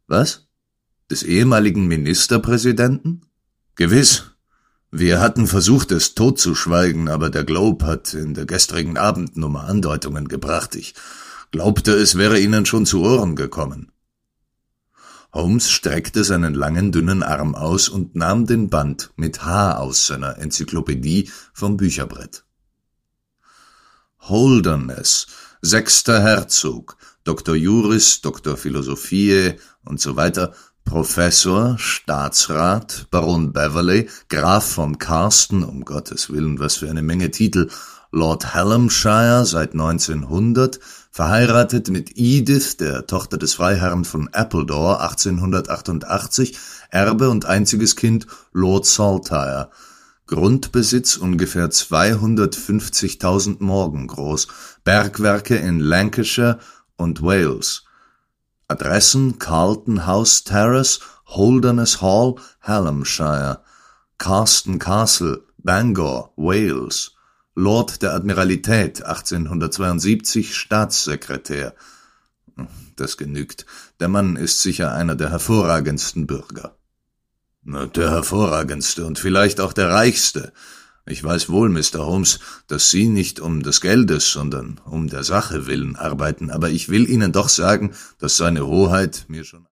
Was? Des ehemaligen Ministerpräsidenten? Gewiss. Wir hatten versucht, es totzuschweigen, aber der Globe hat in der gestrigen Abendnummer Andeutungen gebracht. Ich glaubte, es wäre Ihnen schon zu Ohren gekommen. Holmes streckte seinen langen, dünnen Arm aus und nahm den Band mit H aus seiner Enzyklopädie vom Bücherbrett. Holderness, 6. Herzog, Dr. Juris, Dr. Philosophiae und so weiter, Professor, Staatsrat, Baron Beverley, Graf von Carsten, um Gottes Willen, was für eine Menge Titel, Lord Hallamshire seit 1900, verheiratet mit Edith, der Tochter des Freiherrn von Appledore, 1888, Erbe und einziges Kind Lord Saltire, Grundbesitz ungefähr 250.000 Morgen groß, Bergwerke in Lancashire und Wales. Adressen Carlton House Terrace, Holderness Hall, Hallamshire, Carsten Castle, Bangor, Wales, Lord der Admiralität, 1872, Staatssekretär. Das genügt. Der Mann ist sicher einer der hervorragendsten Bürger. Der hervorragendste und vielleicht auch der reichste. Ich weiß wohl, Mr. Holmes, dass Sie nicht um des Geldes, sondern um der Sache willen arbeiten, aber ich will Ihnen doch sagen, dass seine Hoheit mir schon